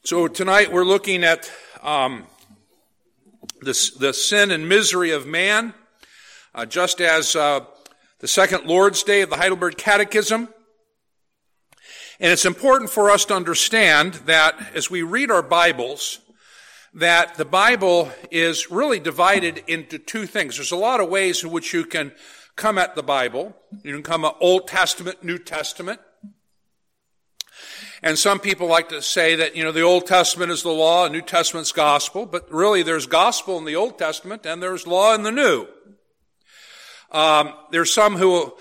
So tonight we're looking at the sin and misery of man, just as the second Lord's Day of the Heidelberg Catechism. And it's important for us to understand that as we read our Bibles, that the Bible is really divided into two things. There's a lot of ways in which you can come at the Bible. You can come at Old Testament, New Testament. And some people like to say that, the Old Testament is the law and New Testament's gospel, but really there's gospel in the Old Testament and there's law in the New. There's some who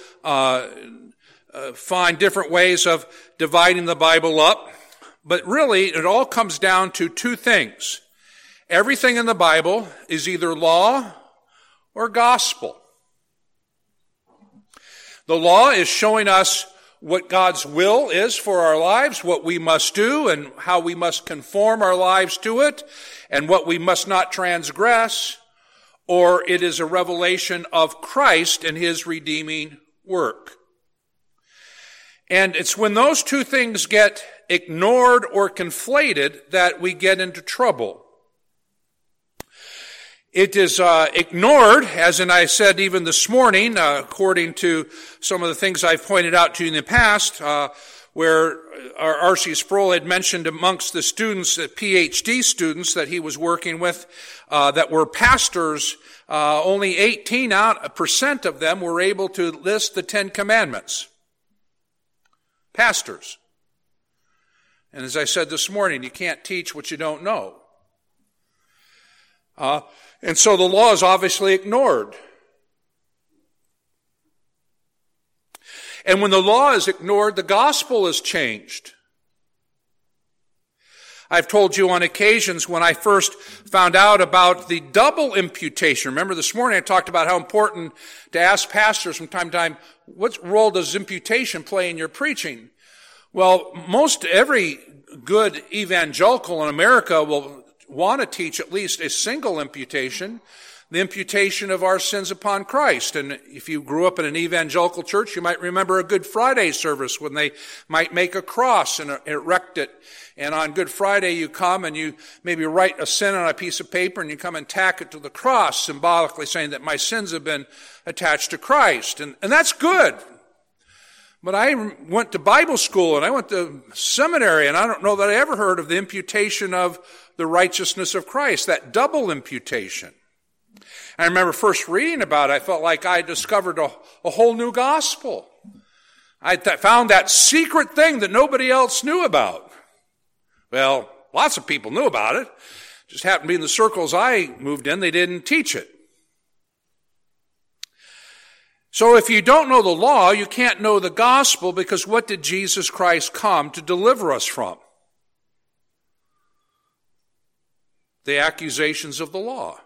find different ways of dividing the Bible up, but really it all comes down to two things. Everything in the Bible is either law or gospel. The law is showing us what God's will is for our lives, what we must do and how we must conform our lives to it, and what we must not transgress, or it is a revelation of Christ and his redeeming work. And it's when those two things get ignored or conflated that we get into trouble. It is ignored, as I said even this morning, according to some of the things I've pointed out to you in the past, where our R.C. Sproul had mentioned amongst the students, the PhD students that he was working with, that were pastors, only 18% of them were able to list the 10 Commandments. Pastors. And as I said this morning, you can't teach what you don't know. And so the law is obviously ignored. And when the law is ignored, the gospel is changed. I've told you on occasions when I first found out about the double imputation. Remember this morning I talked about how important to ask pastors from time to time, what role does imputation play in your preaching? Well, most every good evangelical in America will want to teach at least a single imputation, the imputation of our sins upon Christ. And if you grew up in an evangelical church, you might remember a Good Friday service when they might make a cross and erect it. And on Good Friday you come and you maybe write a sin on a piece of paper and you come and tack it to the cross, symbolically saying that my sins have been attached to Christ. And that's good. But I went to Bible school and I went to seminary, and I don't know that I ever heard of the imputation of the righteousness of Christ, that double imputation. I remember first reading about it, I felt like I discovered a whole new gospel. I found that secret thing that nobody else knew about. Well, lots of people knew about it. Just happened to be in the circles I moved in, they didn't teach it. So if you don't know the law, you can't know the gospel, because what did Jesus Christ come to deliver us from? The accusations of the law.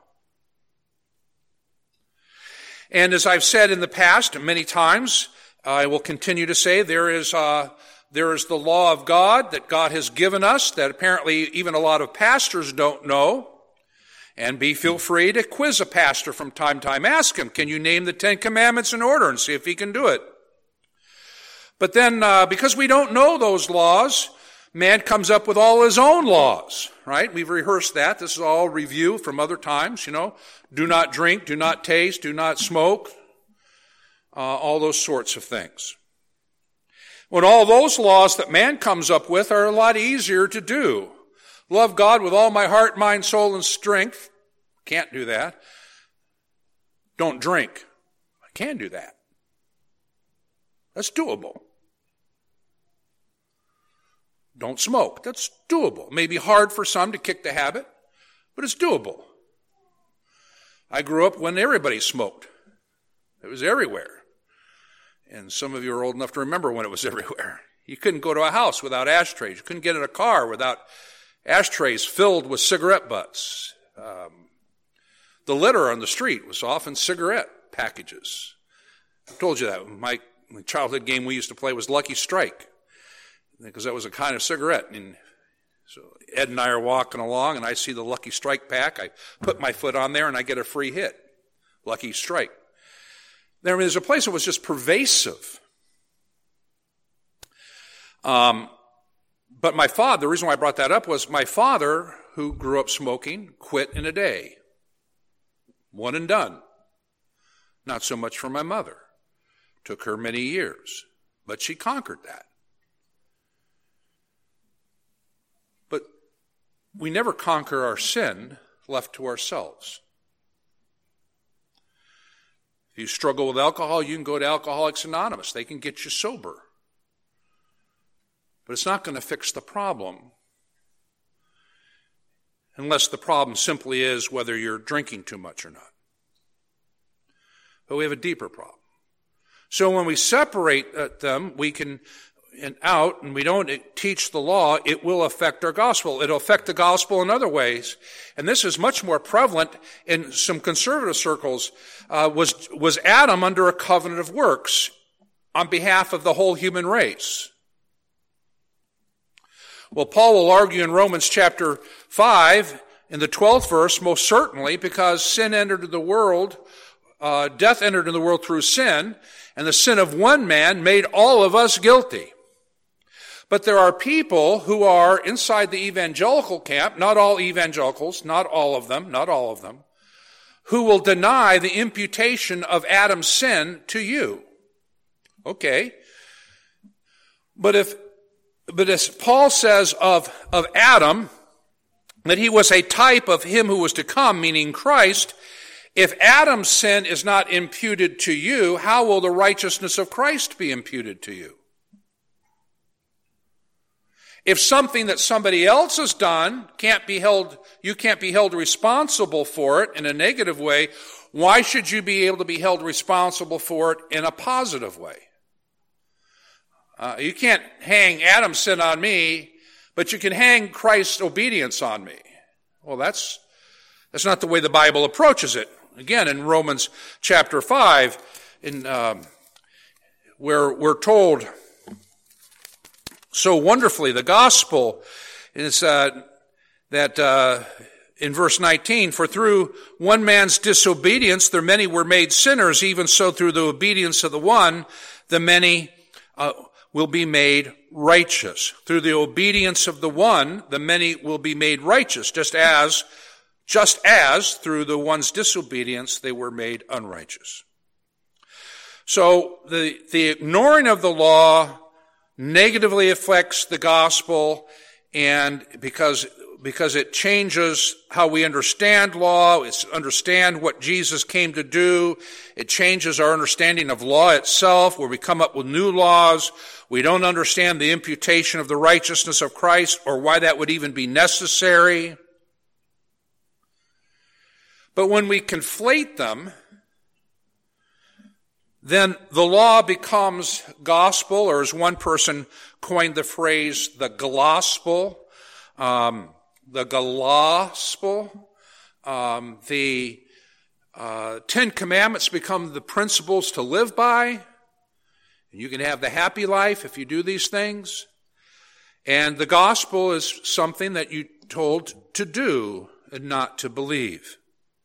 And as I've said in the past many times, I will continue to say there is the law of God that God has given us that apparently even a lot of pastors don't know. And feel free to quiz a pastor from time to time. Ask him, can you name the 10 Commandments in order, and see if he can do it. But then, because we don't know those laws, man comes up with all his own laws, right? We've rehearsed that. This is all review from other times, Do not drink, do not taste, do not smoke, all those sorts of things. When all those laws that man comes up with are a lot easier to do. Love God with all my heart, mind, soul, and strength. Can't do that. Don't drink. I can do that. That's doable. Don't smoke. That's doable. It may be hard for some to kick the habit, but it's doable. I grew up when everybody smoked. It was everywhere. And some of you are old enough to remember when it was everywhere. You couldn't go to a house without ashtrays. You couldn't get in a car without ashtrays filled with cigarette butts. The litter on the street was often cigarette packages. I told you that. My childhood game we used to play was Lucky Strike, because that was a kind of cigarette. And so Ed and I are walking along, and I see the Lucky Strike pack. I put my foot on there, and I get a free hit. Lucky Strike. There's a place that was just pervasive. But my father, the reason why I brought that up was my father, who grew up smoking, quit in a day. One and done. Not so much for my mother. Took her many years, but she conquered that. But we never conquer our sin left to ourselves. If you struggle with alcohol, you can go to Alcoholics Anonymous. They can get you sober. But it's not going to fix the problem unless the problem simply is whether you're drinking too much or not. But we have a deeper problem. So when we separate them, we can out, and we don't teach the law, it will affect our gospel. It'll affect the gospel in other ways. And this is much more prevalent in some conservative circles. Was Adam under a covenant of works on behalf of the whole human race? Well, Paul will argue in Romans chapter 5, in the 12th verse, most certainly, because sin entered the world, death entered in the world through sin, and the sin of one man made all of us guilty. But there are people who are inside the evangelical camp, not all evangelicals, not all of them, who will deny the imputation of Adam's sin to you. Okay. But as Paul says of Adam, that he was a type of him who was to come, meaning Christ, if Adam's sin is not imputed to you, how will the righteousness of Christ be imputed to you? If something that somebody else has done you can't be held responsible for it in a negative way, why should you be able to be held responsible for it in a positive way? You can't hang Adam's sin on me, but you can hang Christ's obedience on me. Well, that's not the way the Bible approaches it. Again, in Romans chapter 5, where we're told so wonderfully, the gospel is that in verse 19, for through one man's disobedience, the many were made sinners, even so through the obedience of the one, the many will be made righteous. Through the obedience of the one, the many will be made righteous, just as through the one's disobedience, they were made unrighteous. So the ignoring of the law negatively affects the gospel, and because it changes how we understand law, it's understand what Jesus came to do, it changes our understanding of law itself, where we come up with new laws. We don't understand the imputation of the righteousness of Christ, or why that would even be necessary. But when we conflate them, then the law becomes gospel, or as one person coined the phrase, the glospel. The Ten Commandments become the principles to live by. And you can have the happy life if you do these things. And the gospel is something that you're told to do and not to believe.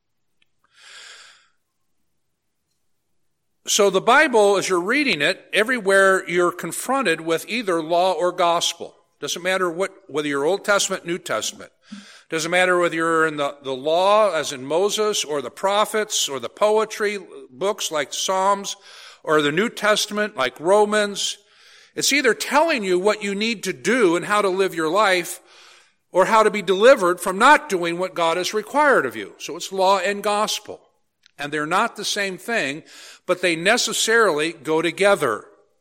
So the Bible, as you're reading it, everywhere you're confronted with either law or gospel. Doesn't matter whether you're Old Testament, New Testament. Doesn't matter whether you're in the law, as in Moses, or the prophets, or the poetry books like Psalms, or the New Testament like Romans. It's either telling you what you need to do and how to live your life, or how to be delivered from not doing what God has required of you. So it's law and gospel. And they're not the same thing, but they necessarily go together.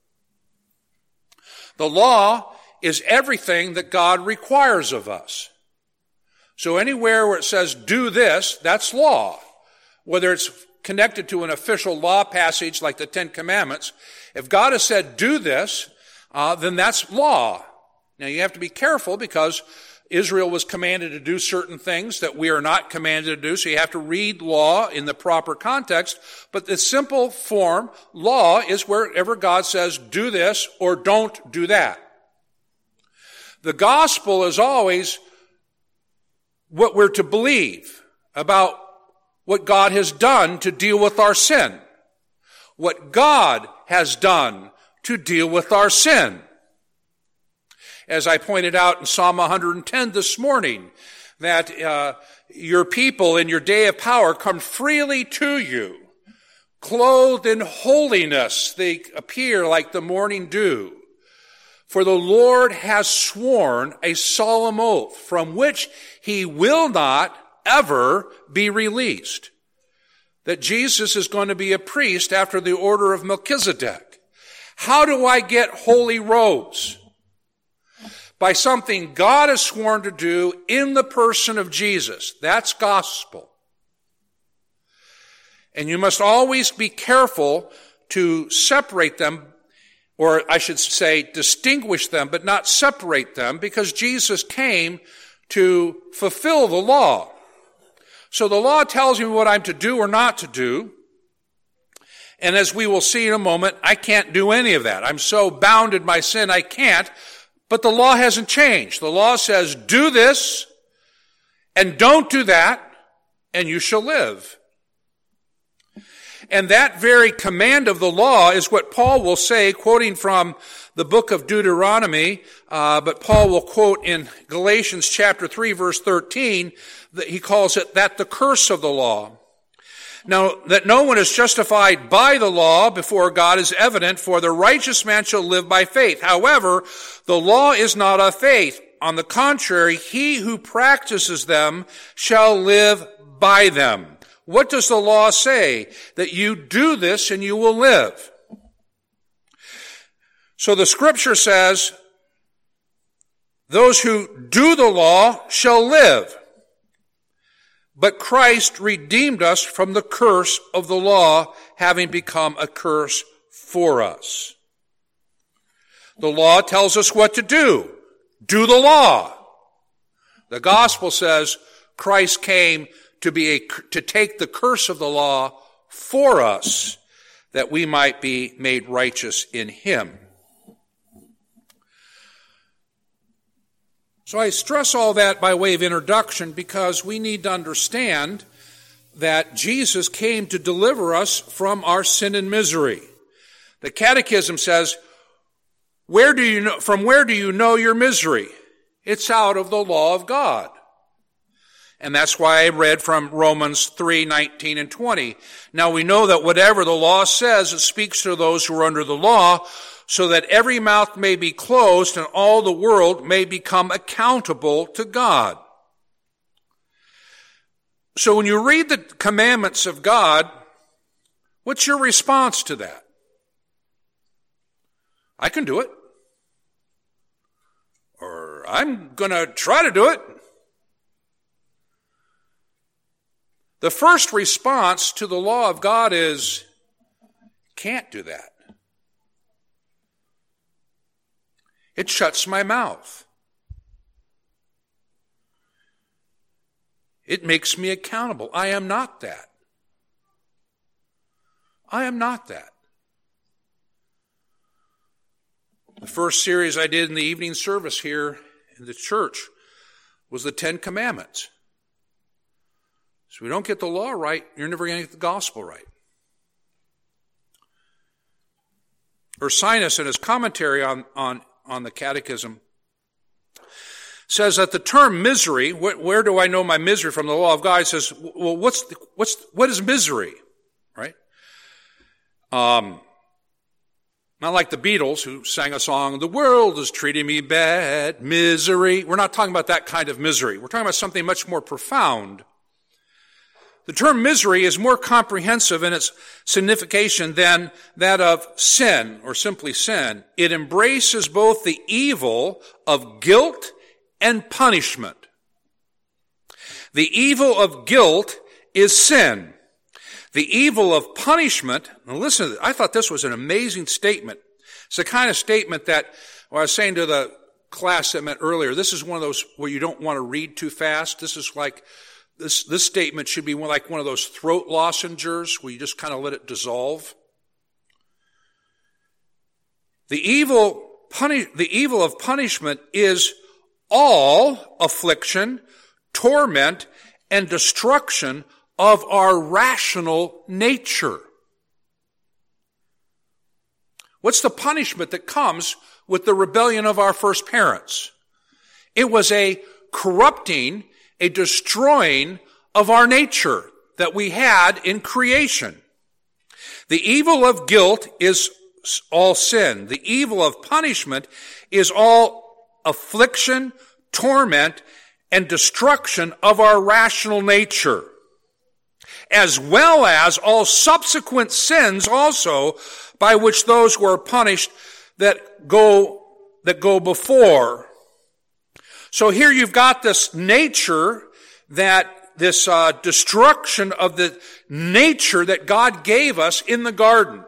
The law is everything that God requires of us. So anywhere where it says, do this, that's law. Whether it's connected to an official law passage like the Ten Commandments, if God has said, do this, then that's law. Now you have to be careful because Israel was commanded to do certain things that we are not commanded to do, so you have to read law in the proper context. But the simple form, law, is wherever God says, do this or don't do that. The gospel is always what we're to believe about what God has done to deal with our sin. What God has done to deal with our sin. as I pointed out in Psalm 110 this morning, that your people in your day of power come freely to you. Clothed in holiness, they appear like the morning dew. For the Lord has sworn a solemn oath from which he will not ever be released. That Jesus is going to be a priest after the order of Melchizedek. How do I get holy robes? By something God has sworn to do in the person of Jesus. That's gospel. And you must always be careful to separate them, or I should say distinguish them, but not separate them, because Jesus came to fulfill the law. So the law tells me what I'm to do or not to do. And as we will see in a moment, I can't do any of that. I'm so bound in my sin, I can't. But the law hasn't changed. The law says, do this and don't do that, and you shall live. And that very command of the law is what Paul will say, quoting from the book of Deuteronomy, but Paul will quote in Galatians chapter 3, verse 13, that he calls it that the curse of the law. Now, that no one is justified by the law before God is evident, for the righteous man shall live by faith. However, the law is not of faith. On the contrary, he who practices them shall live by them. What does the law say? That you do this and you will live. So the scripture says, those who do the law shall live. But Christ redeemed us from the curse of the law, having become a curse for us. The law tells us what to do. Do the law. The gospel says Christ came to take the curse of the law for us, that we might be made righteous in him. So I stress all that by way of introduction because we need to understand that Jesus came to deliver us from our sin and misery. The Catechism says, from where do you know your misery? It's out of the law of God. And that's why I read from Romans 3:19 and 20. Now we know that whatever the law says, it speaks to those who are under the law, so that every mouth may be closed and all the world may become accountable to God. So when you read the commandments of God, what's your response to that? I can do it. Or I'm going to try to do it. The first response to the law of God is, can't do that. It shuts my mouth. It makes me accountable. I am not that. I am not that. The first series I did in the evening service here in the church was the 10 Commandments. So if we don't get the law right, you're never going to get the gospel right. Ursinus, in his commentary on the Catechism, says that the term misery, where do I know my misery from the law of God? He says, well, what is misery? Right? Not like the Beatles who sang a song, the world is treating me bad, misery. We're not talking about that kind of misery. We're talking about something much more profound. The term misery is more comprehensive in its signification than that of sin, or simply sin. It embraces both the evil of guilt and punishment. The evil of guilt is sin. The evil of punishment, now listen, I thought this was an amazing statement. It's the kind of statement that, well, I was saying to the class that met earlier, this is one of those where you don't want to read too fast. This is like, this statement should be like one of those throat lozenges where you just kind of let it dissolve. The evil of punishment is all affliction, torment, and destruction of our rational nature. What's the punishment that comes with the rebellion of our first parents. It was a corrupting, a destroying of our nature that we had in creation. The evil of guilt is all sin. The evil of punishment is all affliction, torment, and destruction of our rational nature, as well as all subsequent sins also by which those who are punished that go before. So here you've got this nature, this destruction of the nature that God gave us in the garden.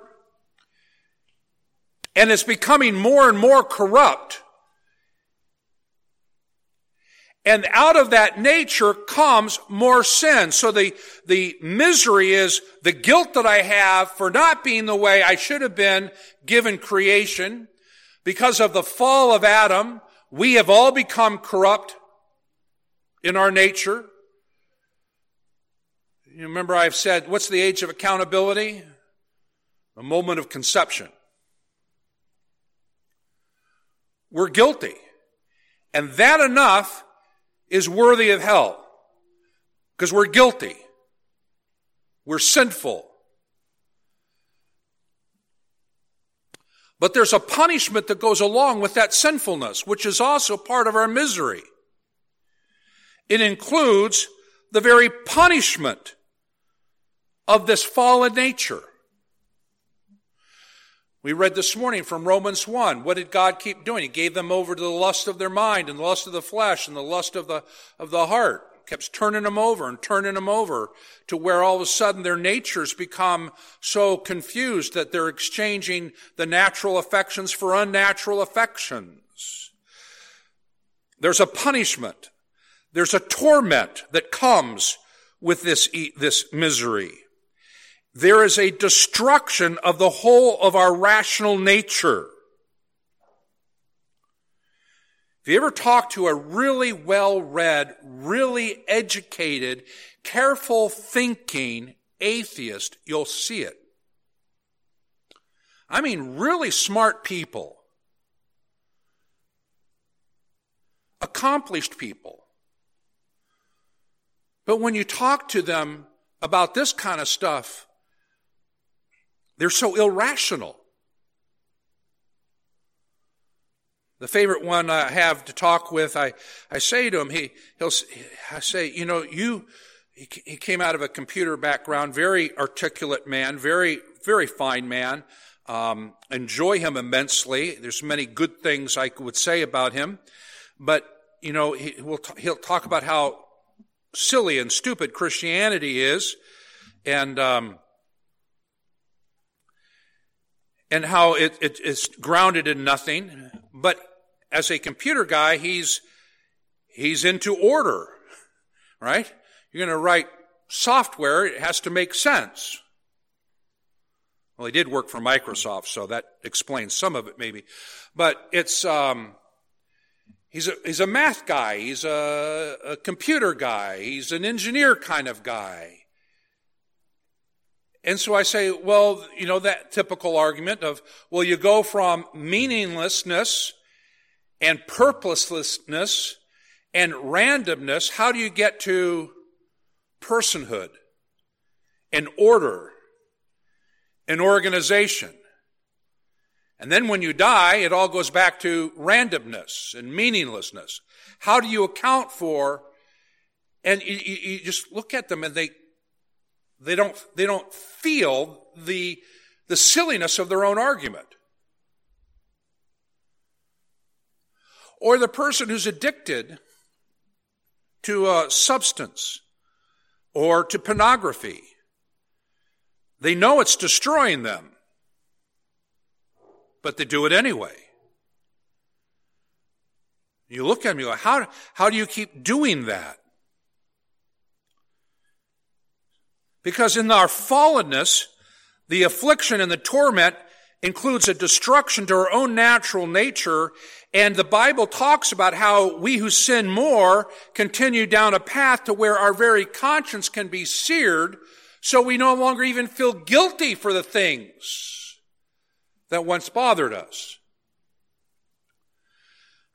And it's becoming more and more corrupt. And out of that nature comes more sin. So the misery is the guilt that I have for not being the way I should have been given creation. Because of the fall of Adam, we have all become corrupt in our nature. You remember I've said, what's the age of accountability? The moment of conception. We're guilty. And that enough is worthy of hell. Because we're guilty. We're sinful. But there's a punishment that goes along with that sinfulness, which is also part of our misery. It includes the very punishment of this fallen nature. We read this morning from Romans 1. What did God keep doing? He gave them over to the lust of their mind and the lust of the flesh and the lust of the heart. Kept turning them over to where all of a sudden their natures become so confused that they're exchanging the natural affections for unnatural affections. There's a punishment. There's a torment that comes with this misery. There is a destruction of the whole of our rational nature. If you ever talk to a really well-read, really educated, careful thinking atheist, you'll see it. I mean, really smart people. Accomplished people. But when you talk to them about this kind of stuff, they're so irrational. The favorite one I have to talk with, I say to him, I say, you know, he came out of a computer background, very articulate man, very, very fine man. Enjoy him immensely. There's many good things I would say about him, but you know, he'll talk about how silly and stupid Christianity is, and how it is grounded in nothing. But as a computer guy, he's into order, right? You're going to write software, it has to make sense. Well, he did work for Microsoft, so that explains some of it maybe. But it's he's a math guy, he's a computer guy, he's an engineer kind of guy. And so I say, well, you know, that typical argument of, well, you go from meaninglessness and purposelessness and randomness, how do you get to personhood and order and organization? And then when you die, it all goes back to randomness and meaninglessness. How do you account for, and you just look at them and they don't feel the silliness of their own argument. Or the person who's addicted to a substance or to pornography. They know it's destroying them, but they do it anyway. You look at me and go, how do you keep doing that? Because in our fallenness, the affliction and the torment includes a destruction to our own natural nature, and the Bible talks about how we who sin more continue down a path to where our very conscience can be seared, so we no longer even feel guilty for the things that once bothered us.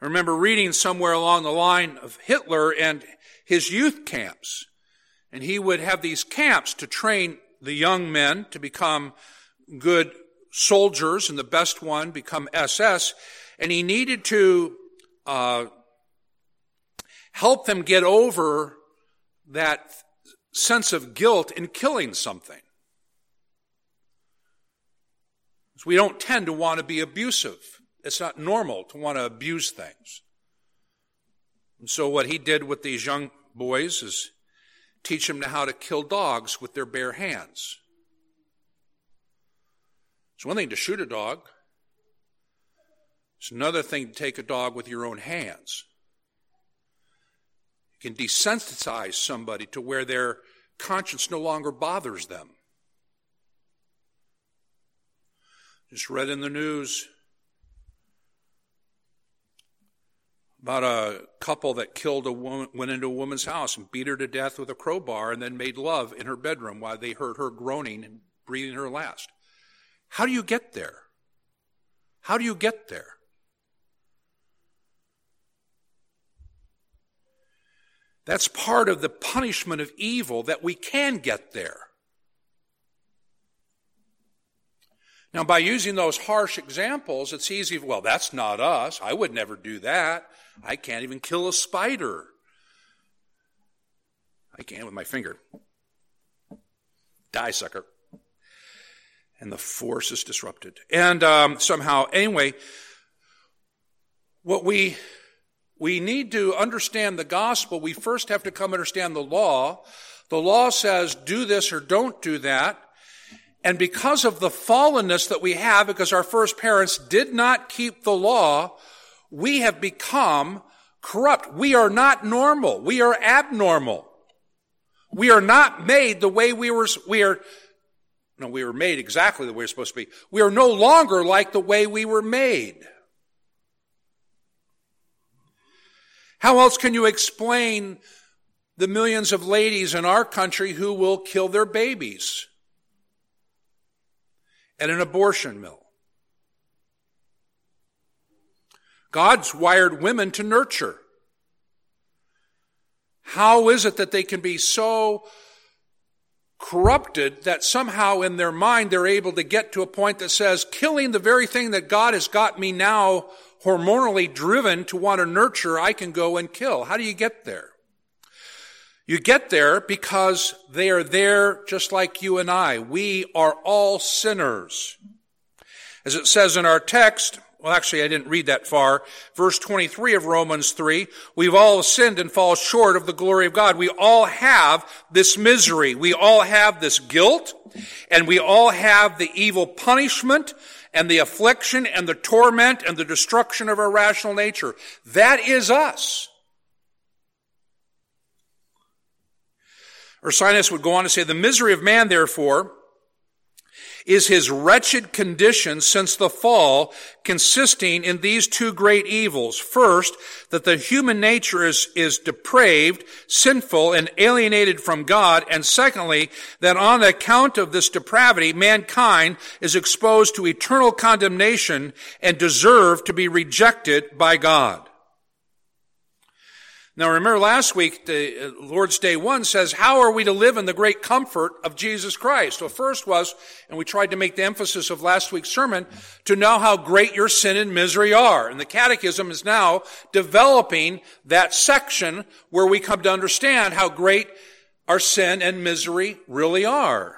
I remember reading somewhere along the line of Hitler and his youth camps. And he would have these camps to train the young men to become good soldiers, and the best one become SS. And he needed to help them get over that sense of guilt in killing something. So we don't tend to want to be abusive. It's not normal to want to abuse things. And so what he did with these young boys is teach them how to kill dogs with their bare hands. It's one thing to shoot a dog. It's another thing to take a dog with your own hands. You can desensitize somebody to where their conscience no longer bothers them. Just read in the news about a couple that killed a woman, went into a woman's house and beat her to death with a crowbar and then made love in her bedroom while they heard her groaning and breathing her last. How do you get there? How do you get there? That's part of the punishment of evil, that we can get there. Now, by using those harsh examples, it's easy, well, that's not us. I would never do that. I can't even kill a spider. I can with my finger. Die, sucker. And the force is disrupted. And somehow, anyway, what we need to understand the gospel, we first have to come understand the law. The law says, do this or don't do that. And because of the fallenness that we have, because our first parents did not keep the law, we have become corrupt. We are not normal. We are abnormal. We are not made the way we were made exactly the way we're supposed to be. We are no longer like the way we were made. How else can you explain the millions of ladies in our country who will kill their babies at an abortion mill? God's wired women to nurture. How is it that they can be so corrupted that somehow in their mind they're able to get to a point that says, killing the very thing that God has got me now hormonally driven to want to nurture, I can go and kill? How do you get there? You get there because they are there just like you and I. We are all sinners. As it says in our text, well, actually, I didn't read that far. Verse 23 of Romans 3, we've all sinned and fall short of the glory of God. We all have this misery. We all have this guilt, and we all have the evil punishment and the affliction and the torment and the destruction of our rational nature. That is us. Ursinus would go on to say, the misery of man, therefore, is his wretched condition since the fall, consisting in these two great evils. First, that the human nature is depraved, sinful, and alienated from God. And secondly, that on account of this depravity, mankind is exposed to eternal condemnation and deserve to be rejected by God. Now remember last week, the Lord's Day 1 says, how are we to live in the great comfort of Jesus Christ? Well, first was, and we tried to make the emphasis of last week's sermon, to know how great your sin and misery are. And the Catechism is now developing that section where we come to understand how great our sin and misery really are.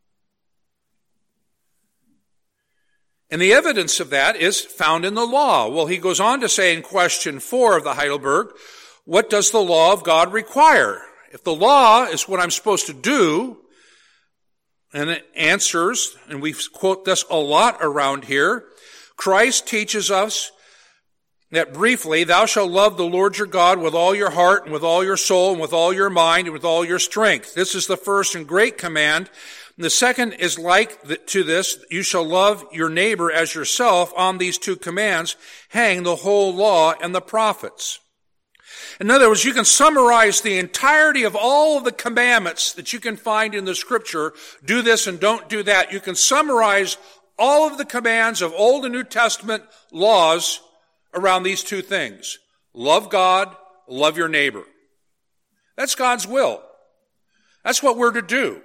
And the evidence of that is found in the law. Well, he goes on to say in question 4 of the Heidelberg, what does the law of God require? If the law is what I'm supposed to do, and it answers, and we quote this a lot around here, Christ teaches us that briefly, thou shalt love the Lord your God with all your heart and with all your soul and with all your mind and with all your strength. This is the first and great command. And the second is like to this, you shall love your neighbor as yourself. On these two commands hang the whole law and the prophets. In other words, you can summarize the entirety of all of the commandments that you can find in the Scripture. Do this and don't do that. You can summarize all of the commands of Old and New Testament laws around these two things. Love God, love your neighbor. That's God's will. That's what we're to do.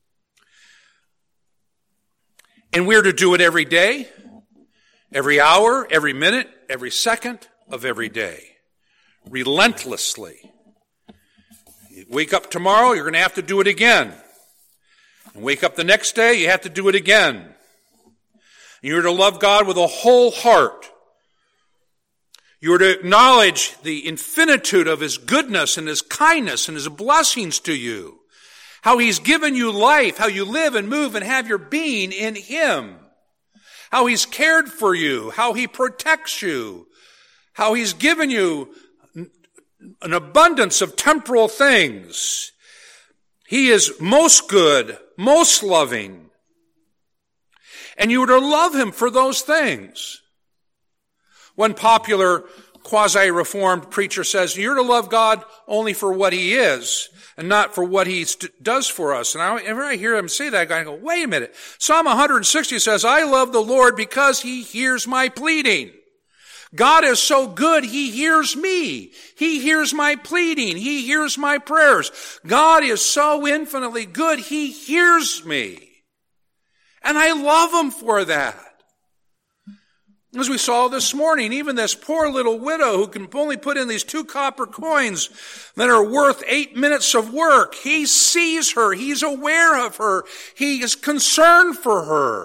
And we're to do it every day, every hour, every minute, every second of every day. Relentlessly. You wake up tomorrow, you're going to have to do it again. And wake up the next day, you have to do it again. You're to love God with a whole heart. You are to acknowledge the infinitude of His goodness and His kindness and His blessings to you. How He's given you life, how you live and move and have your being in Him. How He's cared for you, how He protects you, how He's given you an abundance of temporal things. He is most good, most loving. And you are to love Him for those things. One popular quasi-reformed preacher says, you're to love God only for what He is and not for what He does for us. And whenever I hear him say that, I go, wait a minute. Psalm 160 says, I love the Lord because He hears my pleading. God is so good, He hears me. He hears my pleading. He hears my prayers. God is so infinitely good, He hears me. And I love Him for that. As we saw this morning, even this poor little widow who can only put in these 2 copper coins that are worth 8 minutes of work, He sees her. He's aware of her. He is concerned for her.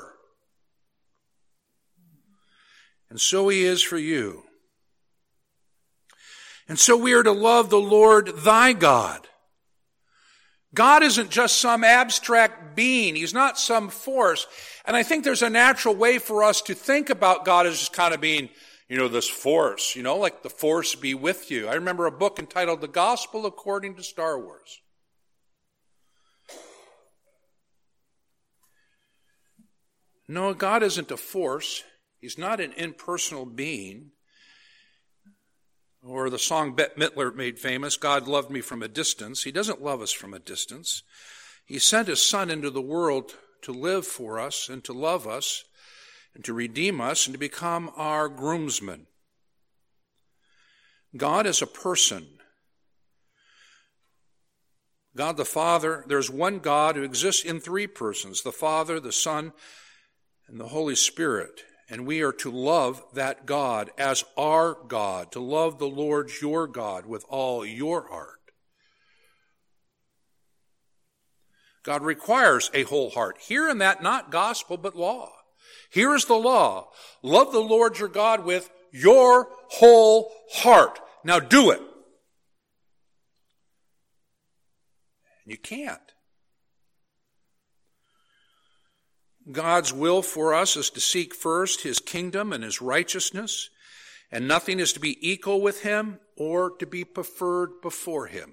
And so He is for you. And so we are to love the Lord thy God. God isn't just some abstract being. He's not some force. And I think there's a natural way for us to think about God as just kind of being, this force, like the force be with you. I remember a book entitled The Gospel According to Star Wars. No, God isn't a force. He's not an impersonal being. Or the song Bette Midler made famous, God loved me from a distance. He doesn't love us from a distance. He sent His Son into the world to live for us and to love us and to redeem us and to become our groomsman. God is a person. God the Father, there's one God who exists in 3 persons, the Father, the Son, and the Holy Spirit. And we are to love that God as our God, to love the Lord your God with all your heart. God requires a whole heart. Here in that, not gospel, but law. Here is the law. Love the Lord your God with your whole heart. Now do it. And you can't. God's will for us is to seek first His kingdom and His righteousness, and nothing is to be equal with Him or to be preferred before Him.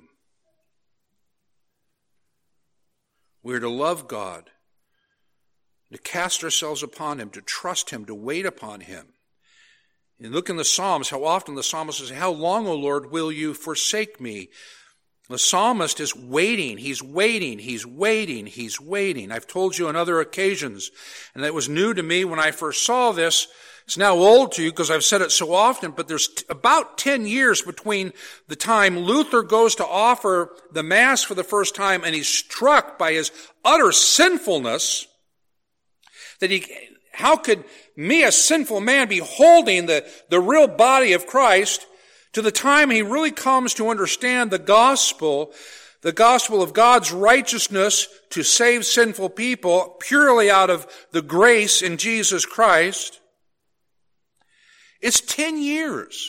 We are to love God, to cast ourselves upon Him, to trust Him, to wait upon Him. And look in the Psalms, how often the psalmist says, how long, O Lord, will you forsake me? The psalmist is waiting. He's waiting. He's waiting. He's waiting. I've told you on other occasions, and it was new to me when I first saw this. It's now old to you because I've said it so often, but there's about 10 years between the time Luther goes to offer the Mass for the first time and he's struck by his utter sinfulness, that how could me, a sinful man, be holding the real body of Christ, to the time he really comes to understand the gospel of God's righteousness to save sinful people purely out of the grace in Jesus Christ. It's 10 years.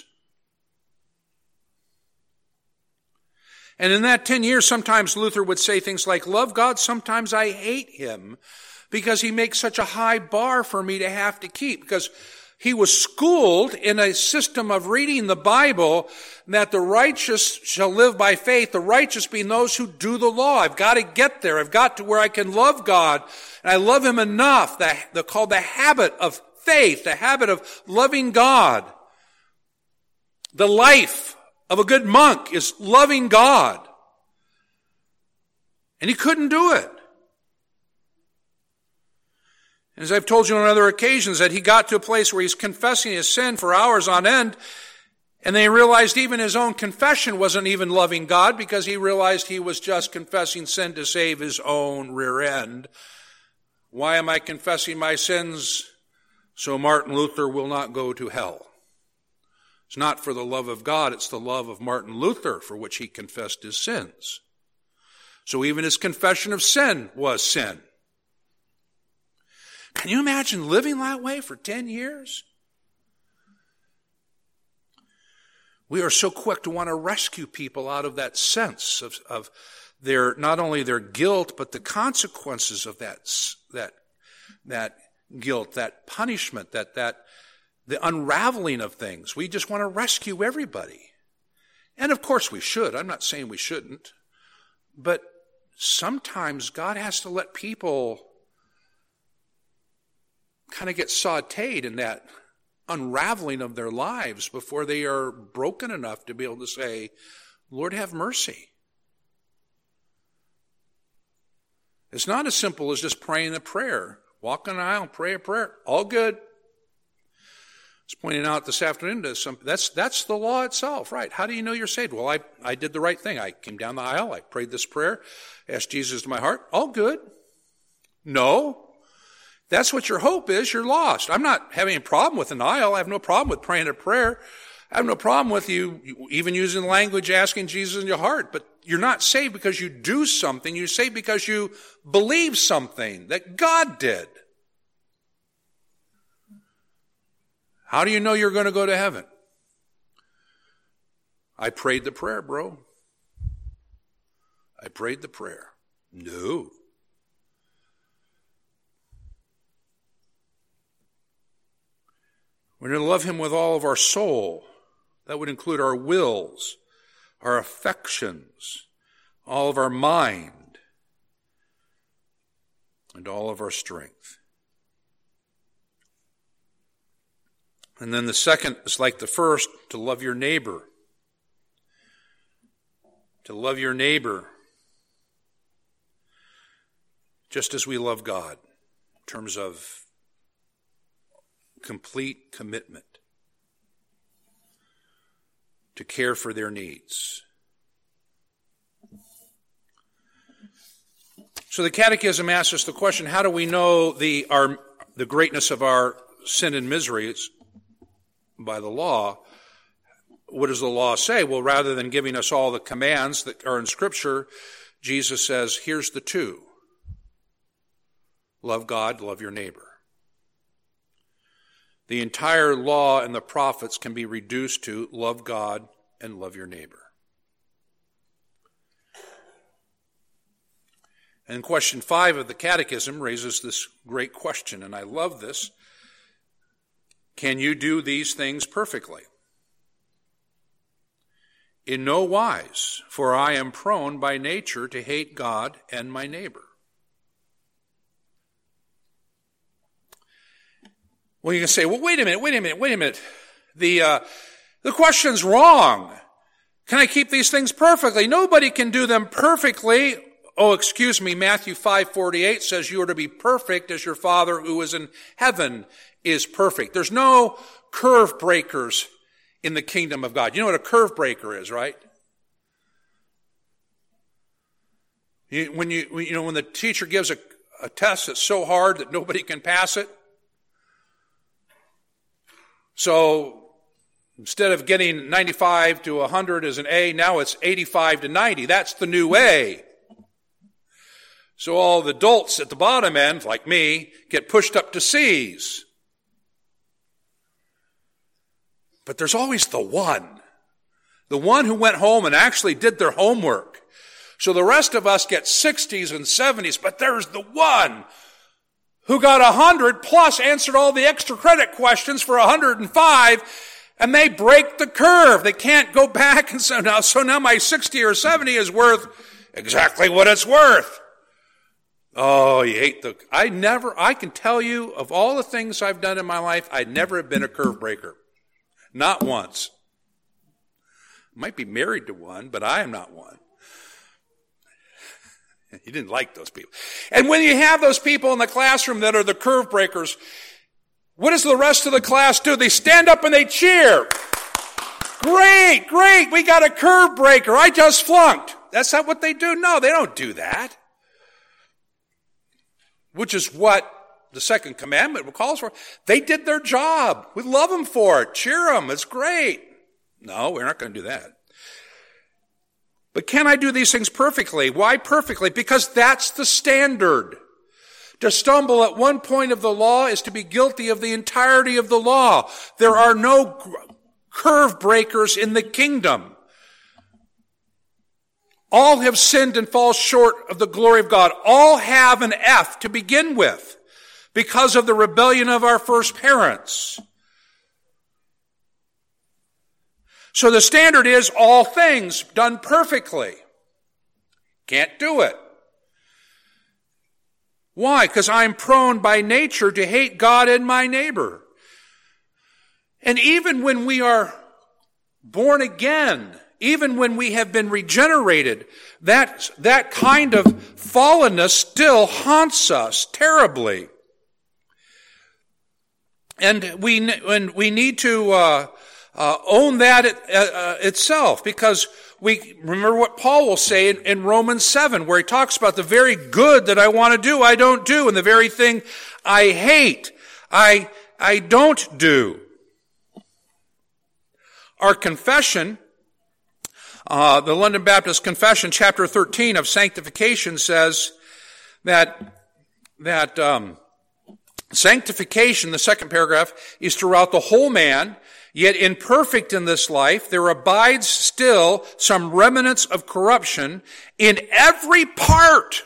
And in that 10 years, sometimes Luther would say things like, love God, sometimes I hate Him because He makes such a high bar for me to have to keep. Because he was schooled in a system of reading the Bible that the righteous shall live by faith, the righteous being those who do the law. I've got to get there. I've got to where I can love God, and I love Him enough. They're called the habit of faith, the habit of loving God. The life of a good monk is loving God. And he couldn't do it. As I've told you on other occasions, that he got to a place where he's confessing his sin for hours on end, and then he realized even his own confession wasn't even loving God, because he realized he was just confessing sin to save his own rear end. Why am I confessing my sins? So Martin Luther will not go to hell. It's not for the love of God, it's the love of Martin Luther for which he confessed his sins. So even his confession of sin was sin. Can you imagine living that way for 10 years? We are so quick to want to rescue people out of that sense of their, not only their guilt, but the consequences of that guilt, that punishment, the unraveling of things. We just want to rescue everybody. And of course we should. I'm not saying we shouldn't. But sometimes God has to let people kind of get sautéed in that unraveling of their lives before they are broken enough to be able to say, Lord, have mercy. It's not as simple as just praying a prayer. Walk on an aisle, pray a prayer. All good. I was pointing out this afternoon to some, that's the law itself, right? How do you know you're saved? Well, I did the right thing. I came down the aisle, I prayed this prayer, asked Jesus to my heart. All good. No. That's what your hope is. You're lost. I'm not having a problem with an aisle. I have no problem with praying a prayer. I have no problem with you even using language, asking Jesus in your heart. But you're not saved because you do something. You're saved because you believe something that God did. How do you know you're going to go to heaven? I prayed the prayer, bro. I prayed the prayer. No. We're going to love him with all of our soul. That would include our wills, our affections, all of our mind, and all of our strength. And then the second is like the first, to love your neighbor. To love your neighbor just as we love God, in terms of complete commitment to care for their needs. So the Catechism asks us the question, how do we know the greatness of our sin and misery? It's by the law. What does the law say? Well, rather than giving us all the commands that are in Scripture, Jesus says, here's the two. Love God, love your neighbor. The entire law and the prophets can be reduced to love God and love your neighbor. And question 5 of the Catechism raises this great question, and I love this. Can you do these things perfectly? In no wise, for I am prone by nature to hate God and my neighbor. Well, you can say, well, wait a minute. The question's wrong. Can I keep these things perfectly? Nobody can do them perfectly. Oh, excuse me, Matthew 5:48 says you are to be perfect as your Father who is in heaven is perfect. There's no curve breakers in the kingdom of God. You know what a curve breaker is, right? When the teacher gives a test that's so hard that nobody can pass it, so instead of getting 95 to 100 as an A, now it's 85 to 90. That's the new A. So all the dolts at the bottom end, like me, get pushed up to C's. But there's always the one who went home and actually did their homework. So the rest of us get 60s and 70s, but there's the one who got 100 plus answered all the extra credit questions for 105, and they break the curve. They can't go back and say, so now my 60 or 70 is worth exactly what it's worth. Oh, you hate I can tell you of all the things I've done in my life, I'd never have been a curve breaker. Not once. Might be married to one, but I am not one. You didn't like those people. And when you have those people in the classroom that are the curve breakers, what does the rest of the class do? They stand up and they cheer. Great, great, we got a curve breaker. I just flunked. That's not what they do. No, they don't do that. Which is what the second commandment calls for. They did their job. We love them for it. Cheer them. It's great. No, we're not going to do that. But can I do these things perfectly? Why perfectly? Because that's the standard. To stumble at one point of the law is to be guilty of the entirety of the law. There are no curve breakers in the kingdom. All have sinned and fall short of the glory of God. All have an F to begin with because of the rebellion of our first parents. So the standard is all things done perfectly. Can't do it. Why? Because I'm prone by nature to hate God and my neighbor. And even when we are born again, even when we have been regenerated, that kind of fallenness still haunts us terribly. And we need to own that itself, because we remember what Paul will say in Romans 7, where he talks about the very good that I want to do, I don't do, and the very thing I hate, I don't do. Our confession, the London Baptist Confession, chapter 13 of sanctification, says that sanctification, the second paragraph, is throughout the whole man, yet imperfect in this life, there abides still some remnants of corruption in every part,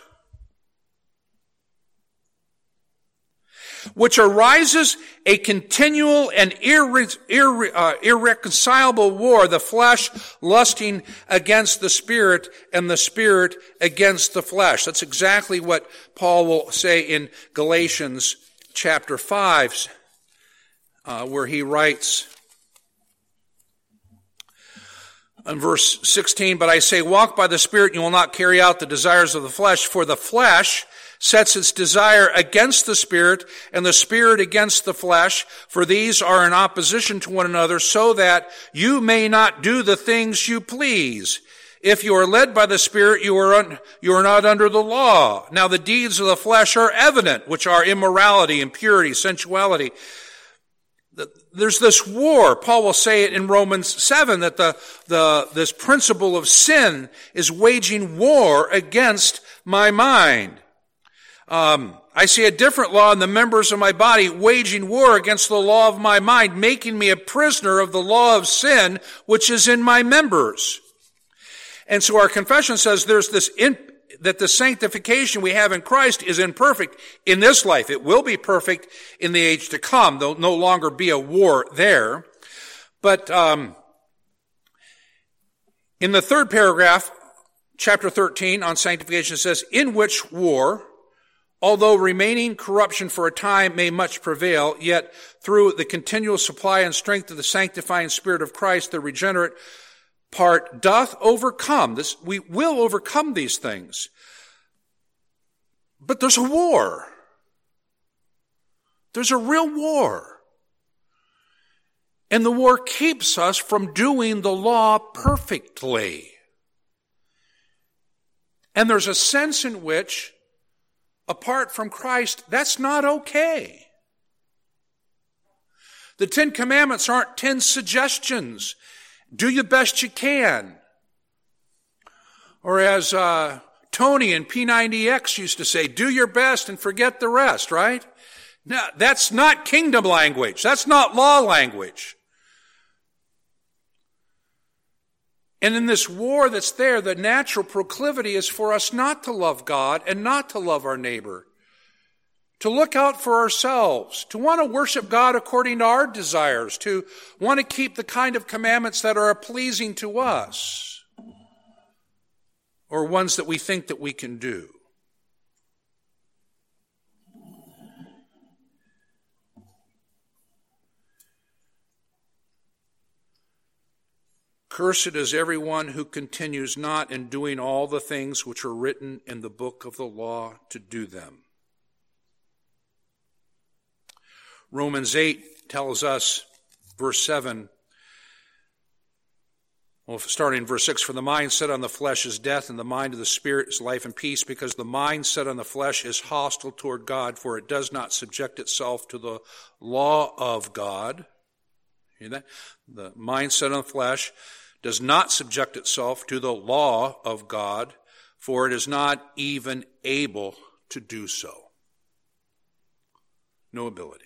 which arises a continual and irreconcilable war, the flesh lusting against the spirit and the spirit against the flesh. That's exactly what Paul will say in Galatians chapter 5, where he writes in verse 16, "But I say, walk by the Spirit, and you will not carry out the desires of the flesh, for the flesh sets its desire against the Spirit, and the Spirit against the flesh, for these are in opposition to one another, so that you may not do the things you please. If you are led by the Spirit, you are not under the law. Now the deeds of the flesh are evident, which are immorality, impurity, sensuality." There's this war. Paul will say it in Romans 7 that this principle of sin is waging war against my mind. I see a different law in the members of my body waging war against the law of my mind, making me a prisoner of the law of sin, which is in my members. And so our confession says there's this that the sanctification we have in Christ is imperfect in this life. It will be perfect in the age to come. There'll no longer be a war there. But in the third paragraph, chapter 13 on sanctification, it says, "In which war, although remaining corruption for a time may much prevail, yet through the continual supply and strength of the sanctifying Spirit of Christ, the regenerate part doth overcome." We will overcome these things. But there's a war. There's a real war. And the war keeps us from doing the law perfectly. And there's a sense in which, apart from Christ, that's not okay. The 10 Commandments aren't 10 suggestions. Do the best you can. Or as Tony in P90X used to say, do your best and forget the rest, right? No, that's not kingdom language. That's not law language. And in this war that's there, the natural proclivity is for us not to love God and not to love our neighbor. To look out for ourselves, to want to worship God according to our desires, to want to keep the kind of commandments that are pleasing to us, or ones that we think that we can do. Cursed is everyone who continues not in doing all the things which are written in the book of the law to do them. Romans 8 tells us, verse 7, starting in verse 6, for the mind set on the flesh is death, and the mind of the Spirit is life and peace, because the mind set on the flesh is hostile toward God, for it does not subject itself to the law of God. Hear that? The mind set on the flesh does not subject itself to the law of God, for it is not even able to do so. No ability.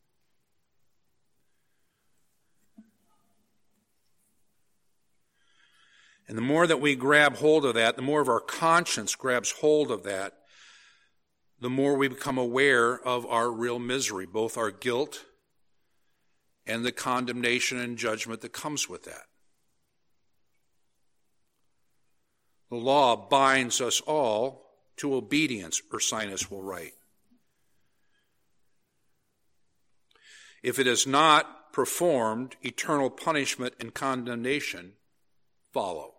And the more that we grab hold of that, the more of our conscience grabs hold of that, the more we become aware of our real misery, both our guilt and the condemnation and judgment that comes with that. The law binds us all to obedience, Ursinus will write. If it is not performed, eternal punishment and condemnation follow.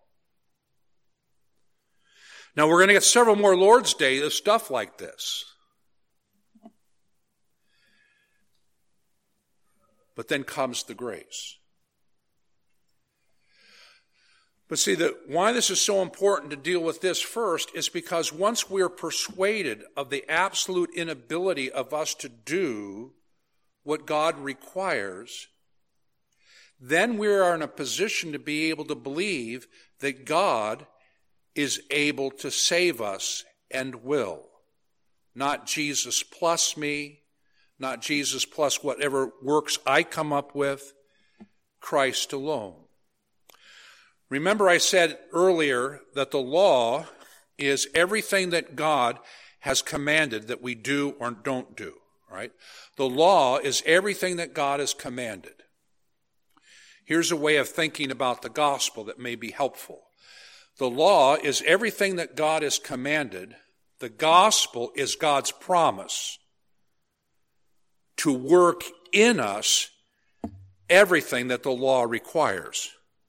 Now, we're going to get several more Lord's Day of stuff like this. But then comes the grace. But see, why this is so important to deal with this first is because once we're persuaded of the absolute inability of us to do what God requires, then we are in a position to be able to believe that God is able to save us and will. Not Jesus plus me, not Jesus plus whatever works I come up with, Christ alone. Remember I said earlier that the law is everything that God has commanded that we do or don't do, right? The law is everything that God has commanded. Here's a way of thinking about the gospel that may be helpful. The law is everything that God has commanded. The gospel is God's promise to work in us everything that the law requires.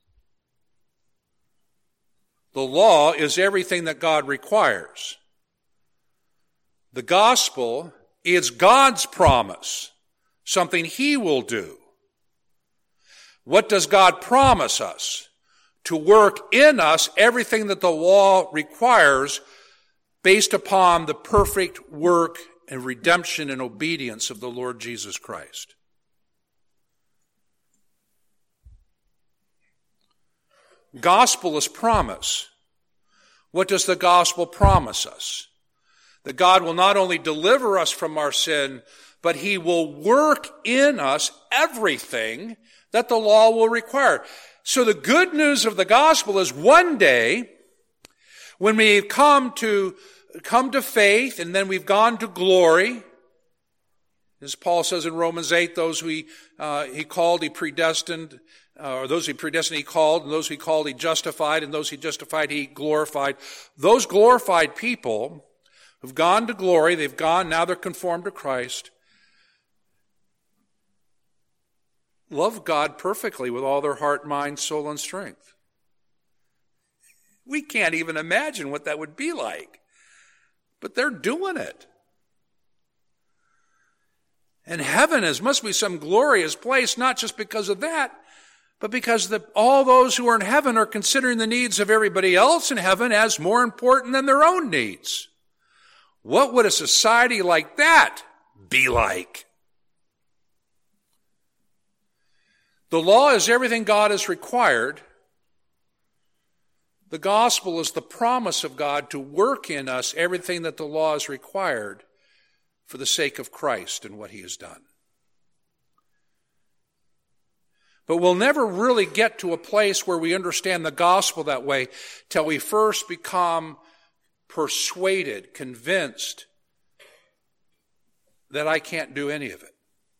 The law is everything that God requires. The gospel is God's promise, something He will do. What does God promise us? To work in us everything that the law requires based upon the perfect work and redemption and obedience of the Lord Jesus Christ. Gospel is promise. What does the gospel promise us? That God will not only deliver us from our sin, but He will work in us everything that the law will require. So the good news of the gospel is one day, when we come to faith and then we've gone to glory, as Paul says in Romans 8, those who he called, he predestined, or those he predestined he called, and those he called he justified, and those he justified he glorified. Those glorified people who've gone to glory, now they're conformed to Christ, love God perfectly with all their heart, mind, soul, and strength. We can't even imagine what that would be like. But they're doing it. And heaven must be some glorious place, not just because of that, but because all those who are in heaven are considering the needs of everybody else in heaven as more important than their own needs. What would a society like that be like? The law is everything God has required. The gospel is the promise of God to work in us everything that the law has required for the sake of Christ and what He has done. But we'll never really get to a place where we understand the gospel that way till we first become persuaded, convinced that I can't do any of it.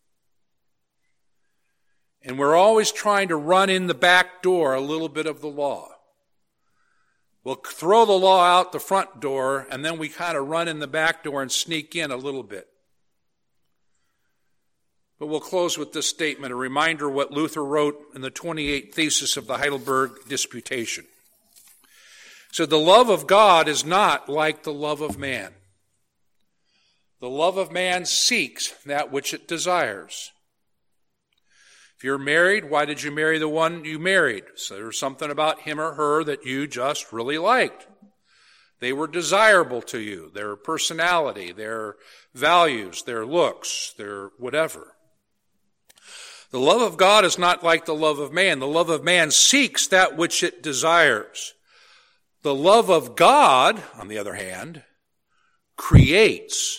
And we're always trying to run in the back door a little bit of the law. We'll throw the law out the front door, and then we kind of run in the back door and sneak in a little bit. But we'll close with this statement, a reminder of what Luther wrote in the 28th thesis of the Heidelberg Disputation. So the love of God is not like the love of man. The love of man seeks that which it desires. If you're married, why did you marry the one you married? So there was something about him or her that you just really liked. They were desirable to you, their personality, their values, their looks, their whatever. The love of God is not like the love of man. The love of man seeks that which it desires. The love of God, on the other hand, creates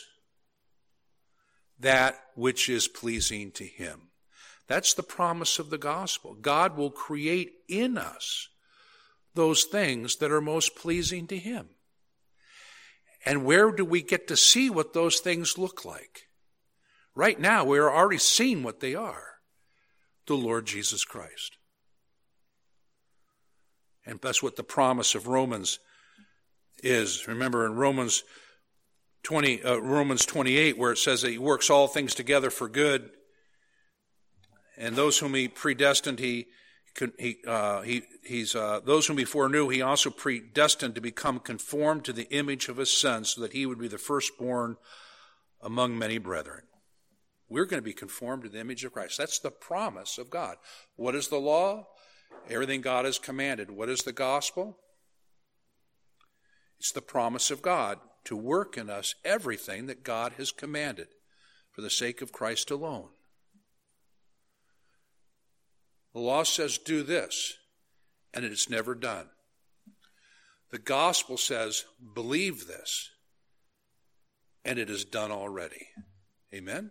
that which is pleasing to him. That's the promise of the gospel. God will create in us those things that are most pleasing to him. And where do we get to see what those things look like? Right now, we're already seeing what they are. The Lord Jesus Christ. And that's what the promise of Romans is. Remember in Romans 28, where it says that he works all things together for good, and those whom he predestined, those whom he foreknew, he also predestined to become conformed to the image of his Son, so that he would be the firstborn among many brethren. We're going to be conformed to the image of Christ. That's the promise of God. What is the law? Everything God has commanded. What is the gospel? It's the promise of God to work in us everything that God has commanded for the sake of Christ alone. The law says do this, and it is never done. The gospel says believe this, and it is done already. Amen?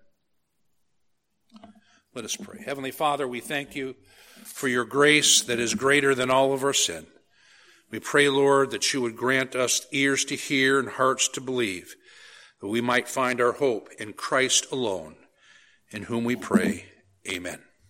Let us pray. Heavenly Father, we thank you for your grace that is greater than all of our sin. We pray, Lord, that you would grant us ears to hear and hearts to believe, that we might find our hope in Christ alone, in whom we pray. Amen.